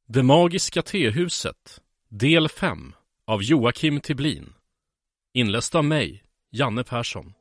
Det magiska tehuset, del 5 av Joakim Tiblin. Inläst av mig, Janne Persson.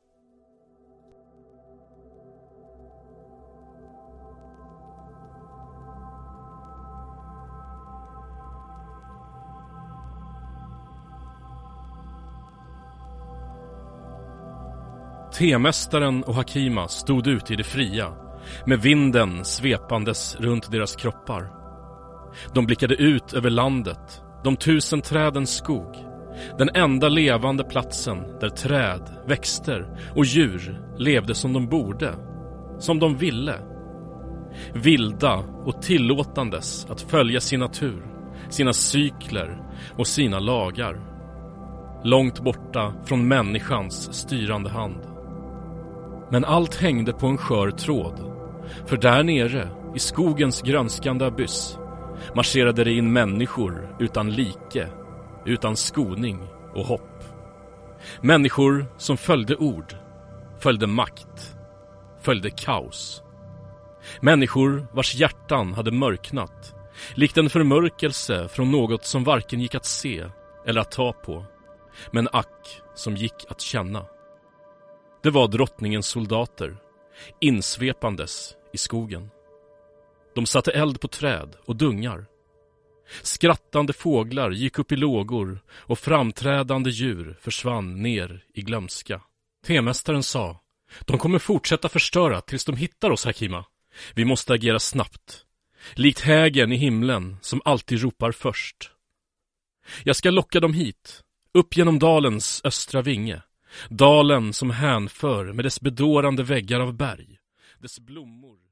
Temästaren och Hakima stod ute i det fria, med vinden svepandes runt deras kroppar. De blickade ut över landet, de 1000 trädens skog, den enda levande platsen där träd, växter och djur levde som de borde, som de ville. Vilda och tillåtandes att följa sin natur, sina cykler och sina lagar. Långt borta från människans styrande hand. Men allt hängde på en skör tråd, för där nere i skogens grönskande abyss marscherade det in människor utan like, utan skoning och hopp. Människor som följde ord, följde makt, följde kaos. Människor vars hjärtan hade mörknat, likt en förmörkelse från något som varken gick att se eller att ta på, men ack som gick att känna. Det var drottningens soldater, insvepandes i skogen. De satte eld på träd och dungar. Skrattande fåglar gick upp i lågor och framträdande djur försvann ner i glömska. Temästaren sa: de kommer fortsätta förstöra tills de hittar oss, Hakima. Vi måste agera snabbt. Likt hägern i himlen som alltid ropar först. Jag ska locka dem hit, upp genom dalens östra vinge. Dalen som hänför med dess bedårande väggar av berg, dess blommor